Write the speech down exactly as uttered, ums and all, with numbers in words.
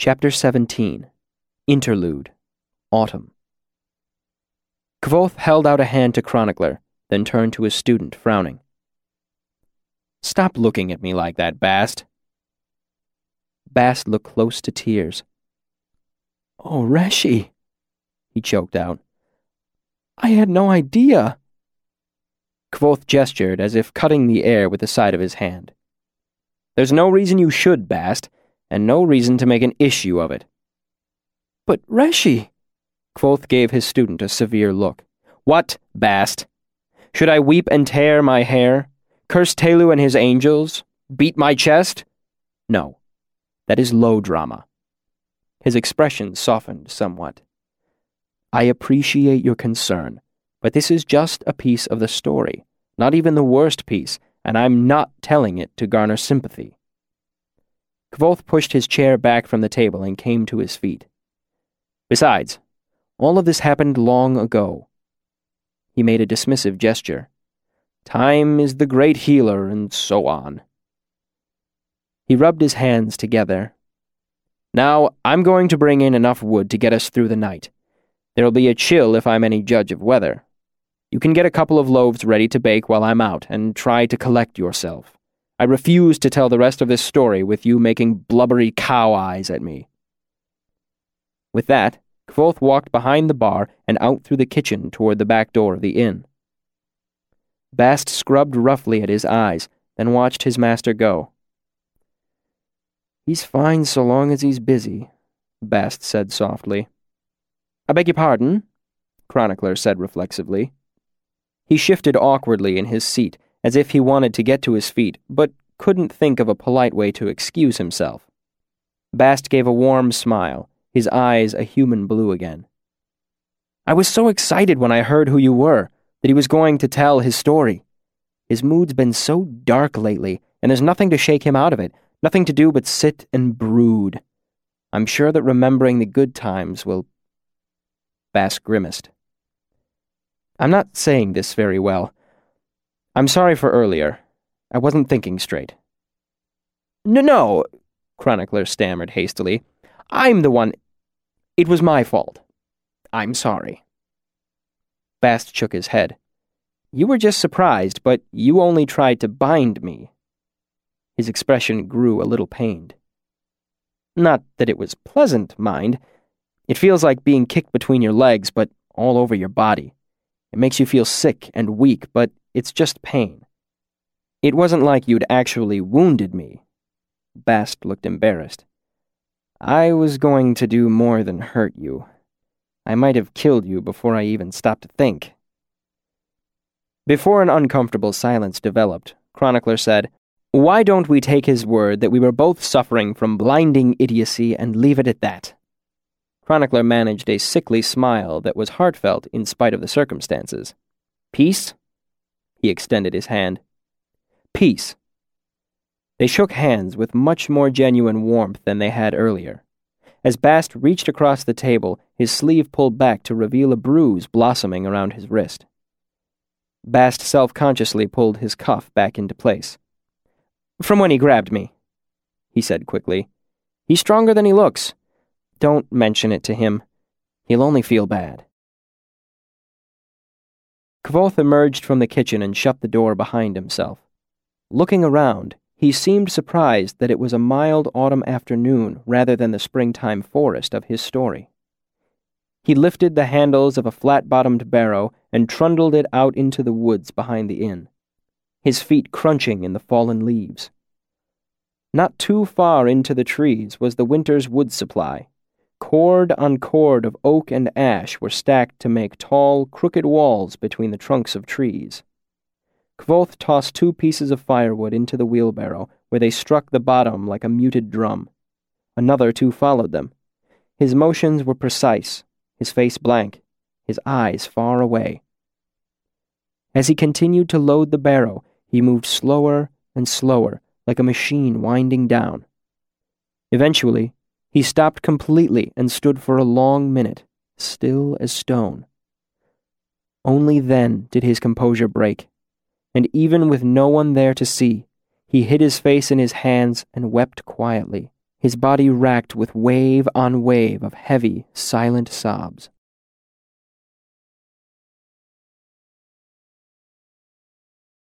Chapter seventeen. Interlude. Autumn. Kvothe held out a hand to Chronicler, then turned to his student, frowning. "Stop looking at me like that, Bast." Bast looked close to tears. "Oh, Reshi," he choked out. "I had no idea." Kvothe gestured as if cutting the air with the side of his hand. "There's no reason you should, Bast, and no reason to make an issue of it." "But Reshi..." Kvothe gave his student a severe look. "What, Bast? Should I weep and tear my hair? Curse Telu and his angels? Beat my chest? No, that is low drama." His expression softened somewhat. "I appreciate your concern, but this is just a piece of the story, not even the worst piece, and I'm not telling it to garner sympathy." Kvothe pushed his chair back from the table and came to his feet. "Besides, all of this happened long ago." He made a dismissive gesture. "Time is the great healer, and so on." He rubbed his hands together. "Now, I'm going to bring in enough wood to get us through the night. There'll be a chill if I'm any judge of weather. You can get a couple of loaves ready to bake while I'm out, and try to collect yourself. I refuse to tell the rest of this story with you making blubbery cow eyes at me." With that, Kvothe walked behind the bar and out through the kitchen toward the back door of the inn. Bast scrubbed roughly at his eyes, then watched his master go. "He's fine so long as he's busy," Bast said softly. "I beg your pardon?" Chronicler said reflexively. He shifted awkwardly in his seat, as if he wanted to get to his feet, but couldn't think of a polite way to excuse himself. Bast gave a warm smile, his eyes a human blue again. "I was so excited when I heard who you were, that he was going to tell his story. His mood's been so dark lately, and there's nothing to shake him out of it, nothing to do but sit and brood. I'm sure that remembering the good times will..." Bast grimaced. "I'm not saying this very well. I'm sorry for earlier. I wasn't thinking straight." No, no, Chronicler stammered hastily. "I'm the one... It was my fault. I'm sorry." Bast shook his head. "You were just surprised, but you only tried to bind me." His expression grew a little pained. "Not that it was pleasant, mind. It feels like being kicked between your legs, but all over your body. It makes you feel sick and weak, but it's just pain. It wasn't like you'd actually wounded me." Bast looked embarrassed. "I was going to do more than hurt you. I might have killed you before I even stopped to think." Before an uncomfortable silence developed, Chronicler said, "Why don't we take his word that we were both suffering from blinding idiocy and leave it at that?" Chronicler managed a sickly smile that was heartfelt in spite of the circumstances. "Peace?" He extended his hand. "Peace." They shook hands with much more genuine warmth than they had earlier. As Bast reached across the table, his sleeve pulled back to reveal a bruise blossoming around his wrist. Bast self-consciously pulled his cuff back into place. "From when he grabbed me," he said quickly. "He's stronger than he looks. Don't mention it to him. He'll only feel bad." Kvothe emerged from the kitchen and shut the door behind himself. Looking around, he seemed surprised that it was a mild autumn afternoon rather than the springtime forest of his story. He lifted the handles of a flat-bottomed barrow and trundled it out into the woods behind the inn, his feet crunching in the fallen leaves. Not too far into the trees was the winter's wood supply. Cord on cord of oak and ash were stacked to make tall, crooked walls between the trunks of trees. Kvothe tossed two pieces of firewood into the wheelbarrow, where they struck the bottom like a muted drum. Another two followed them. His motions were precise, his face blank, his eyes far away. As he continued to load the barrow, he moved slower and slower, like a machine winding down. Eventually, he stopped completely and stood for a long minute, still as stone. Only then did his composure break, and even with no one there to see, he hid his face in his hands and wept quietly, his body racked with wave on wave of heavy, silent sobs.